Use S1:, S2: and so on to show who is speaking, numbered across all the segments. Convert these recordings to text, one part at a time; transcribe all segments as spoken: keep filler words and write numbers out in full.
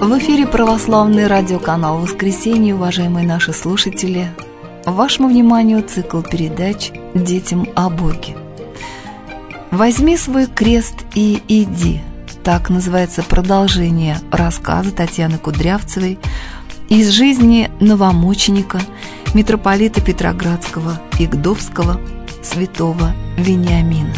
S1: В эфире православный радиоканал «Воскресенье», уважаемые наши слушатели. Вашему вниманию цикл передач «Детям о Боге». «Возьми свой крест и иди» – так называется продолжение рассказа Татьяны Кудрявцевой из жизни новомученика, митрополита Петроградского и Гдовского, святого Вениамина.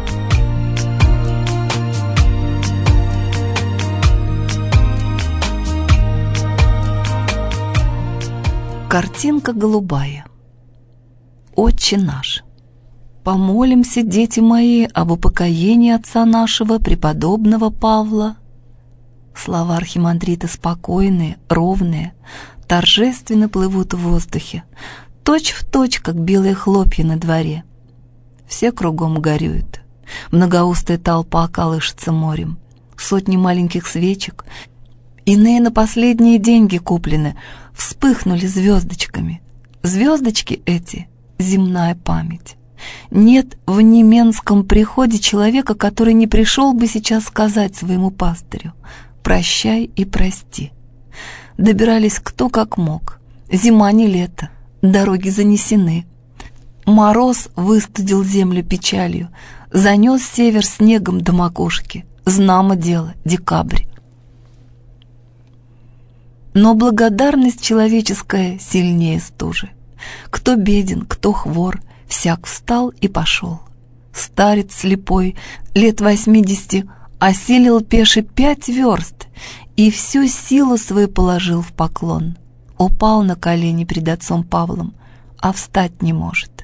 S1: Картинка голубая. Отче наш, помолимся, дети мои, об упокоении отца нашего, преподобного Павла. Слова архимандрита спокойные, ровные, торжественно плывут в воздухе, точь в точь, как белые хлопья на дворе. Все кругом горюют. Многоустая толпа колышется морем. Сотни маленьких свечек, иные на последние деньги куплены, вспыхнули звездочками. Звездочки эти — земная память. Нет в Неменском приходе человека, который не пришел бы сейчас сказать своему пастырю: «Прощай и прости». Добирались кто как мог. Зима не лето, дороги занесены. Мороз выстудил землю печалью, занес север снегом до макушки. Знамо дело, декабрь. Но благодарность человеческая сильнее стужи. Кто беден, кто хвор, всяк встал и пошел. Старец слепой, лет восьмидесяти, осилил пеше пять верст и всю силу свою положил в поклон. Упал на колени пред отцом Павлом, а встать не может.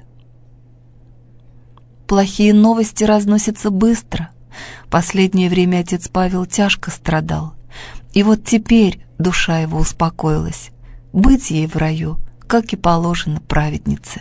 S1: Плохие новости разносятся быстро. Последнее время отец Павел тяжко страдал. И вот теперь душа его успокоилась. Быть ей в раю, как и положено праведнице.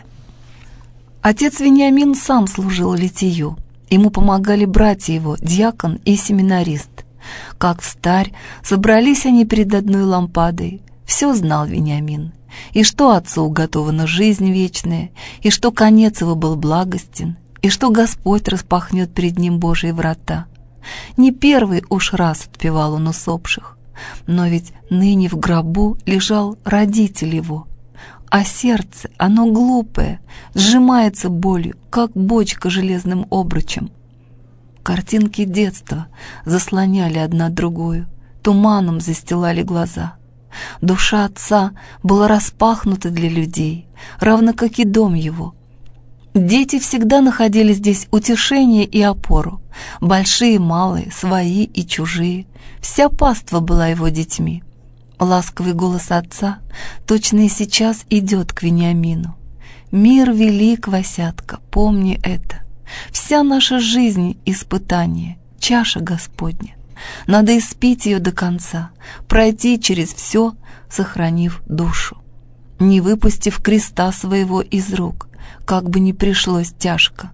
S1: Отец Вениамин сам служил литию. Ему помогали братья его, диакон и семинарист. Как встарь, собрались они перед одной лампадой. Все знал Вениамин. И что отцу уготована жизнь вечная, и что конец его был благостен, и что Господь распахнет перед ним Божьи врата. Не первый уж раз отпевал он усопших. Но ведь ныне в гробу лежал родитель его, а сердце, оно глупое, сжимается болью, как бочка железным обручем. Картинки детства заслоняли одна другую, туманом застилали глаза. Душа отца была распахнута для людей, равно как и дом его. Дети всегда находили здесь утешение и опору, большие, малые, свои и чужие. Вся паства была его детьми. Ласковый голос отца точно и сейчас идет к Вениамину. «Мир велик, Васятка, помни это. Вся наша жизнь — испытание, чаша Господня. Надо испить ее до конца, пройти через все, сохранив душу, не выпустив креста своего из рук, как бы ни пришлось тяжко».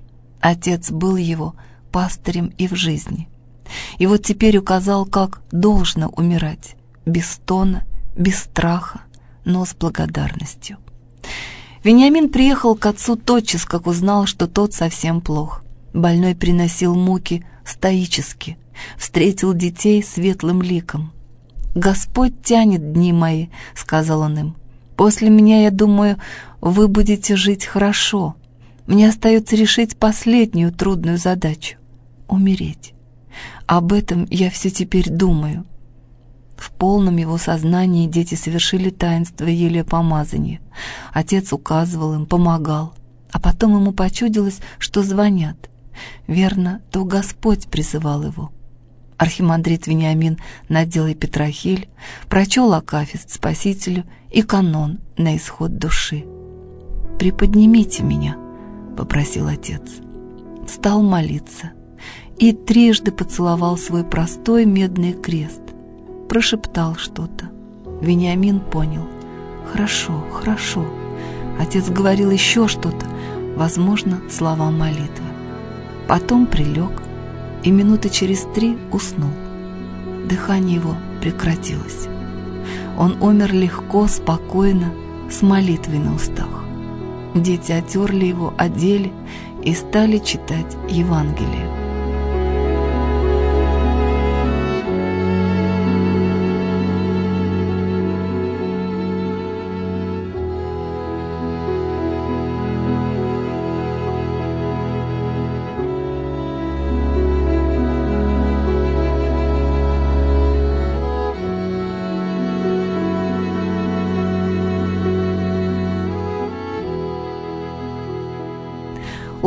S1: Отец был его пастырем и в жизни. И вот теперь указал, как должно умирать, без стона, без страха, но с благодарностью. Вениамин приехал к отцу тотчас, как узнал, что тот совсем плох. Больной приносил муки стоически, встретил детей светлым ликом. «Господь тянет дни мои», — сказал он им. «После меня, я думаю, вы будете жить хорошо. Мне остается решить последнюю трудную задачу — умереть. Об этом я все теперь думаю». В полном его сознании дети совершили таинство елеопомазания. Отец указывал им, помогал, а потом ему почудилось, что звонят. Верно, то Господь призывал его. Архимандрит Вениамин надел епитрахиль, прочел акафист Спасителю и канон на исход души. «Приподнимите меня», — попросил отец. Стал молиться и трижды поцеловал свой простой медный крест. Прошептал что-то. Вениамин понял. «Хорошо, хорошо». Отец говорил еще что-то, возможно, слова молитвы. Потом прилег и минуты через три уснул. Дыхание его прекратилось. Он умер легко, спокойно, с молитвой на устах. Дети отерли его, одели и стали читать Евангелие.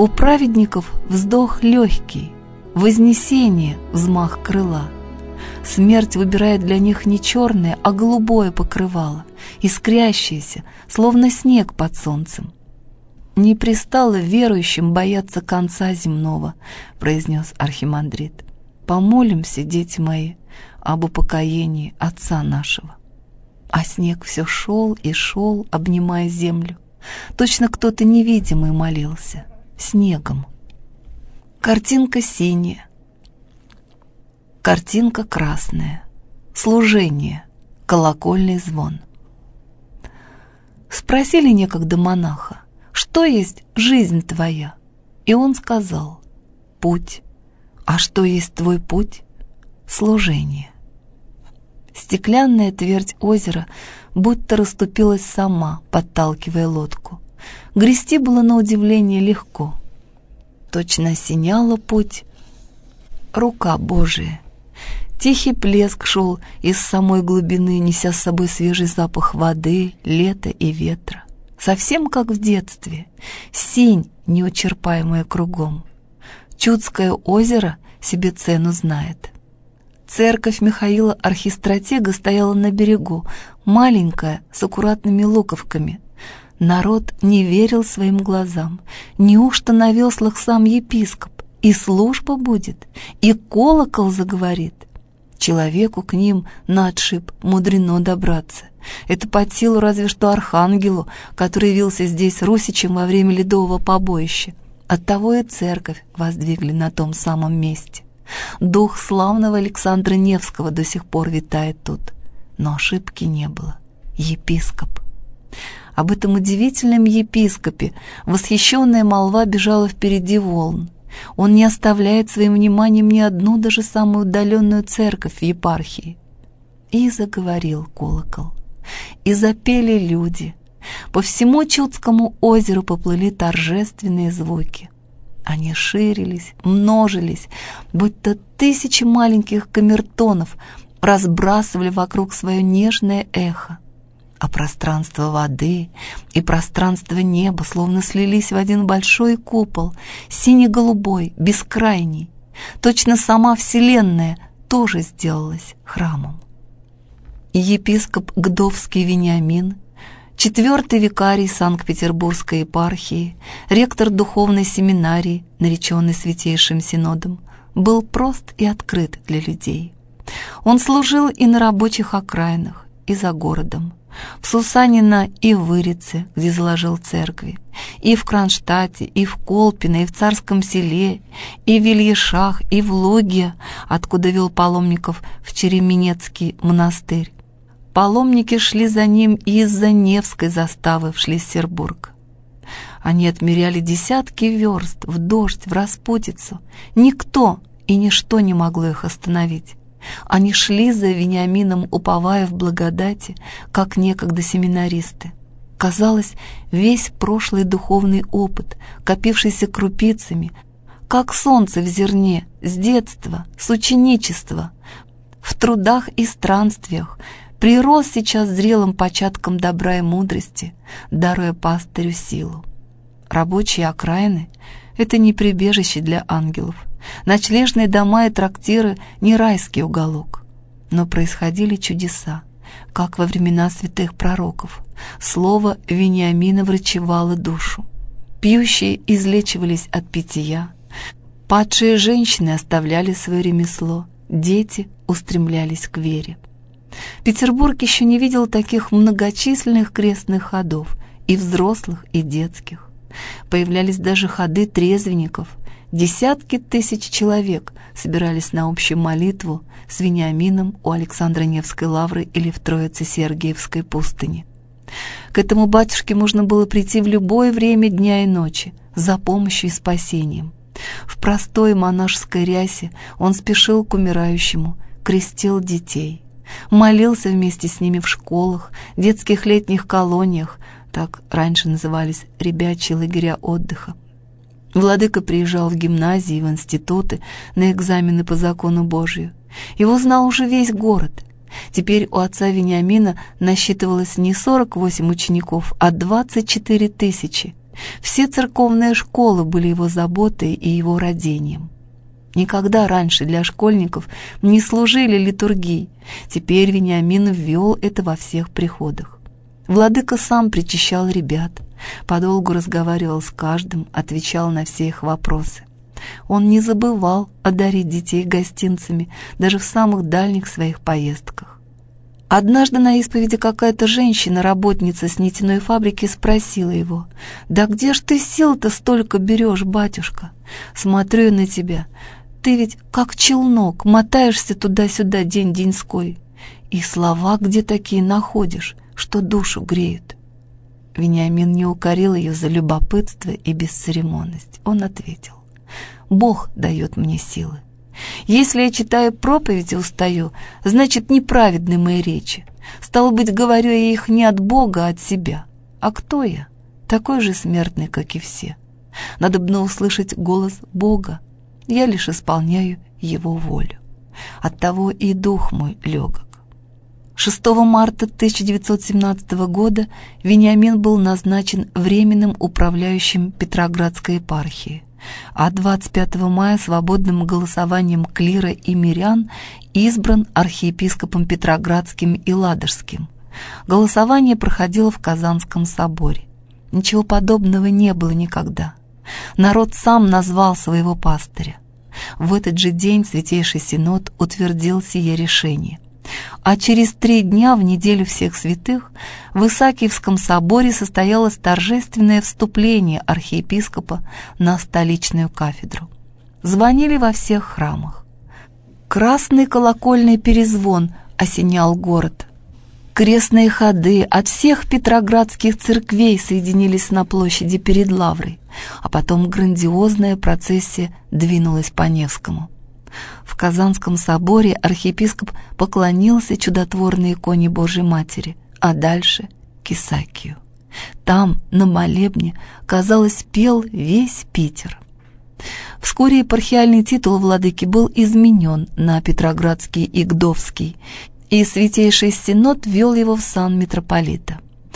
S1: У праведников вздох легкий, вознесение взмах крыла. Смерть выбирает для них не черное, а голубое покрывало, искрящееся, словно снег под солнцем. «Не пристало верующим бояться конца земного», — произнес архимандрит. «Помолимся, дети мои, об упокоении Отца нашего». А снег все шел и шел, обнимая землю. Точно кто-то невидимый молился снегом. Картинка синяя, картинка красная, служение, колокольный звон. Спросили некогда монаха: «Что есть жизнь твоя?» И он сказал: «Путь». «А что есть твой путь?» «Служение». Стеклянная твердь озера будто расступилась сама, подталкивая лодку. Грести было на удивление легко. Точно осеняла путь рука Божия. Тихий плеск шел из самой глубины, неся с собой свежий запах воды, лета и ветра. Совсем как в детстве, синь, неучерпаемая кругом. Чудское озеро себе цену знает. Церковь Михаила Архистратега стояла на берегу, маленькая, с аккуратными луковками. Народ не верил своим глазам. Неужто на веслах сам епископ? И служба будет, и колокол заговорит. Человеку к ним на отшиб мудрено добраться. Это под силу разве что архангелу, который явился здесь русичем во время ледового побоища. Оттого и церковь воздвигли на том самом месте. Дух славного Александра Невского до сих пор витает тут. Но ошибки не было. Епископ. Об этом удивительном епископе восхищенная молва бежала впереди волн. Он не оставляет своим вниманием ни одну, даже самую удаленную церковь в епархии. И заговорил колокол. И запели люди. По всему Чудскому озеру поплыли торжественные звуки. Они ширились, множились, будто тысячи маленьких камертонов разбрасывали вокруг свое нежное эхо. А пространство воды и пространство неба словно слились в один большой купол, сине-голубой, бескрайний. Точно сама Вселенная тоже сделалась храмом. Епископ Гдовский Вениамин, четвертый викарий Санкт-Петербургской епархии, ректор духовной семинарии, нареченный Святейшим Синодом, был прост и открыт для людей. Он служил и на рабочих окраинах, и за городом, в Сусанино и в Вырице, где заложил церкви, и в Кронштадте, и в Колпино, и в Царском Селе, и в Вильешах, и в Логе, откуда вел паломников в Череменецкий монастырь. Паломники шли за ним и из-за Невской заставы в Шлиссербург. Они отмеряли десятки верст в дождь, в распутицу. Никто и ничто не могло их остановить. Они шли за Вениамином, уповая в благодати, как некогда семинаристы. Казалось, весь прошлый духовный опыт, копившийся крупицами, как солнце в зерне, с детства, с ученичества, в трудах и странствиях, прирос сейчас зрелым початком добра и мудрости, даруя пастырю силу. Рабочие окраины — это не прибежище для ангелов. Ночлежные дома и трактиры — не райский уголок. Но происходили чудеса, как во времена святых пророков. Слово Вениамина врачевало душу. Пьющие излечивались от питья. Падшие женщины оставляли свое ремесло. Дети устремлялись к вере. Петербург еще не видел таких многочисленных крестных ходов, и взрослых, и детских. Появлялись даже ходы трезвенников. Десятки тысяч человек собирались на общую молитву с Вениамином у Александра Невской лавры или в Троице-Сергиевской пустыне. К этому батюшке можно было прийти в любое время дня и ночи за помощью и спасением. В простой монашеской рясе он спешил к умирающему, крестил детей, молился вместе с ними в школах, детских летних колониях, так раньше назывались ребячьи лагеря отдыха. Владыка приезжал в гимназии и в институты на экзамены по закону Божию. Его знал уже весь город. Теперь у отца Вениамина насчитывалось не сорок восемь учеников, а двадцать четыре тысячи. Все церковные школы были его заботой и его родением. Никогда раньше для школьников не служили литургии. Теперь Вениамин ввел это во всех приходах. Владыка сам причащал ребят, подолгу разговаривал с каждым, отвечал на все их вопросы. Он не забывал одарить детей гостинцами даже в самых дальних своих поездках. Однажды на исповеди какая-то женщина, работница с нитяной фабрики, спросила его: «Да где ж ты сил-то столько берешь, батюшка? Смотрю я на тебя, ты ведь как челнок, мотаешься туда-сюда день-деньской. И слова где такие находишь, что душу греют?» Вениамин не укорил ее за любопытство и бесцеремонность. Он ответил: «Бог дает мне силы. Если я читаю проповедь и устаю, значит, неправедны мои речи. Стало быть, говорю я их не от Бога, а от себя. А кто я? Такой же смертный, как и все. Надобно услышать голос Бога. Я лишь исполняю Его волю. Оттого и дух мой легок». шестого марта тысяча девятьсот семнадцатого года Вениамин был назначен временным управляющим Петроградской епархии, а двадцать пятого мая свободным голосованием клира и мирян избран архиепископом Петроградским и Ладожским. Голосование проходило в Казанском соборе. Ничего подобного не было никогда. Народ сам назвал своего пастыря. В этот же день Святейший Синод утвердил сие решение. А через три дня, в неделю всех святых, в Исаакиевском соборе состоялось торжественное вступление архиепископа на столичную кафедру. Звонили во всех храмах. Красный колокольный перезвон осенял город. Крестные ходы от всех петроградских церквей соединились на площади перед Лаврой, а потом грандиозная процессия двинулась по Невскому. В Казанском соборе архиепископ поклонился чудотворной иконе Божьей Матери, а дальше — к Исаакию. Там, на молебне, казалось, пел весь Питер. Вскоре епархиальный титул владыки был изменен на Петроградский и Гдовский, и Святейший Синод ввел его в сан митрополита.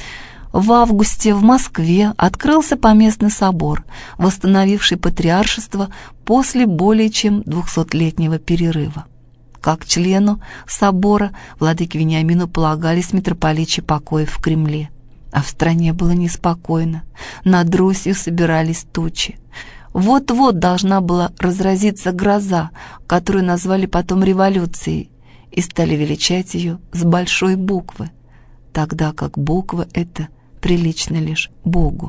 S1: В августе в Москве открылся поместный собор, восстановивший патриаршество после более чем двухсотлетнего перерыва. Как члену собора владыке Вениамину полагались митрополичьи покои в Кремле. А в стране было неспокойно, над Русью собирались тучи. Вот-вот должна была разразиться гроза, которую назвали потом революцией, и стали величать ее с большой буквы, тогда как буква эта прилично лишь Богу.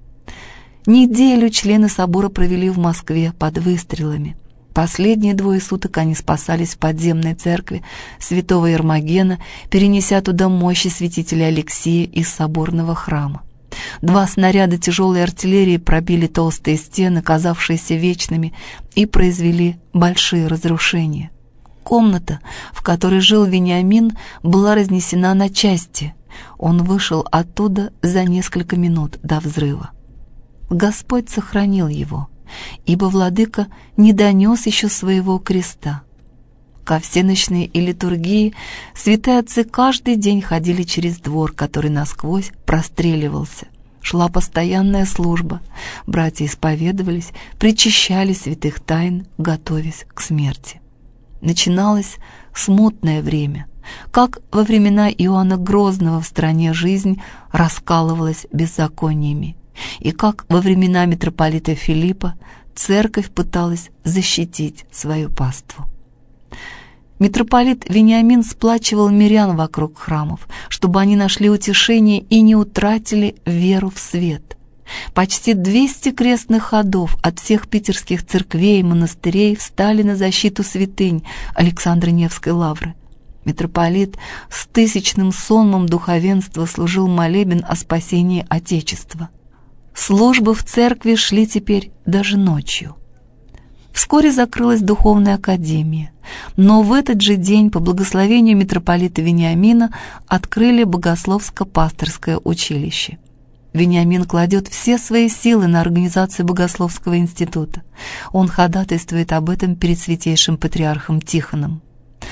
S1: Неделю члены собора провели в Москве под выстрелами. Последние двое суток они спасались в подземной церкви святого Ермогена, перенеся туда мощи святителя Алексия из соборного храма. Два снаряда тяжелой артиллерии пробили толстые стены, казавшиеся вечными, и произвели большие разрушения. Комната, в которой жил Вениамин, была разнесена на части. Он вышел оттуда за несколько минут до взрыва. Господь сохранил его, ибо владыка не донес еще своего креста. Ко всенощной и литургии святые отцы каждый день ходили через двор, который насквозь простреливался. Шла постоянная служба. Братья исповедовались, причащали святых тайн, готовясь к смерти. Начиналось смутное время. Как во времена Иоанна Грозного в стране жизнь раскалывалась беззакониями, и как во времена митрополита Филиппа церковь пыталась защитить свою паству. Митрополит Вениамин сплачивал мирян вокруг храмов, чтобы они нашли утешение и не утратили веру в свет. Почти двести крестных ходов от всех питерских церквей и монастырей встали на защиту святынь Александра Невской лавры. Митрополит с тысячным сонмом духовенства служил молебен о спасении Отечества. Службы в церкви шли теперь даже ночью. Вскоре закрылась духовная академия, но в этот же день по благословению митрополита Вениамина открыли богословско-пасторское училище. Вениамин кладет все свои силы на организацию Богословского института. Он ходатайствует об этом перед святейшим патриархом Тихоном.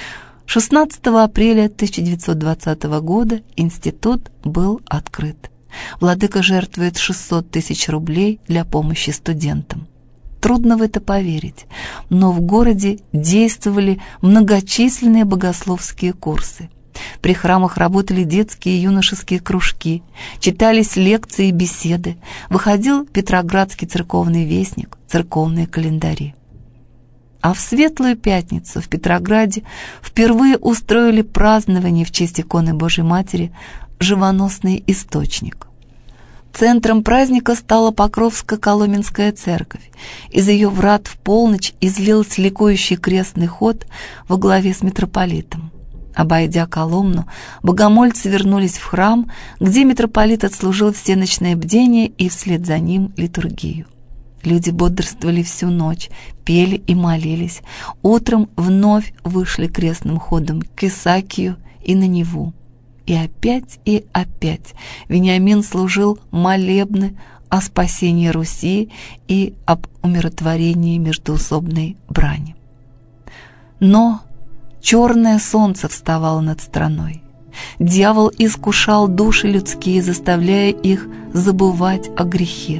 S1: шестнадцатого апреля тысяча девятьсот двадцатого года институт был открыт. Владыка жертвует шестьсот тысяч рублей для помощи студентам. Трудно в это поверить, но в городе действовали многочисленные богословские курсы. При храмах работали детские и юношеские кружки, читались лекции и беседы, выходил Петроградский церковный вестник, церковные календари. А в Светлую Пятницу в Петрограде впервые устроили празднование в честь иконы Божьей Матери «Живоносный источник». Центром праздника стала Покровско-Коломенская церковь. Из ее врат в полночь излился ликующий крестный ход во главе с митрополитом. Обойдя Коломну, богомольцы вернулись в храм, где митрополит отслужил всеночное бдение и вслед за ним литургию. Люди бодрствовали всю ночь, пели и молились. Утром вновь вышли крестным ходом к Исаакию и на Неву. И опять и опять Вениамин служил молебны о спасении Руси и об умиротворении междоусобной брани. Но черное солнце вставало над страной. Дьявол искушал души людские, заставляя их забывать о грехе.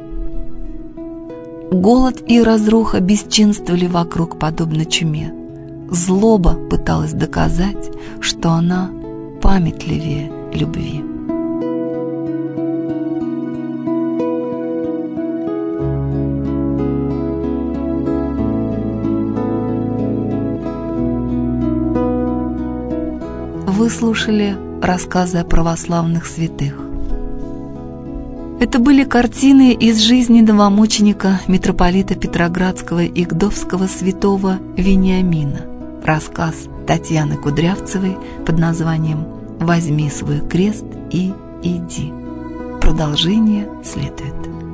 S1: Голод и разруха бесчинствовали вокруг, подобно чуме. Злоба пыталась доказать, что она памятливее любви. Вы слушали рассказы о православных святых. Это были картины из жизни новомученика митрополита Петроградского и Гдовского святого Вениамина. Рассказ Татьяны Кудрявцевой под названием «Возьми свой крест и иди». Продолжение следует.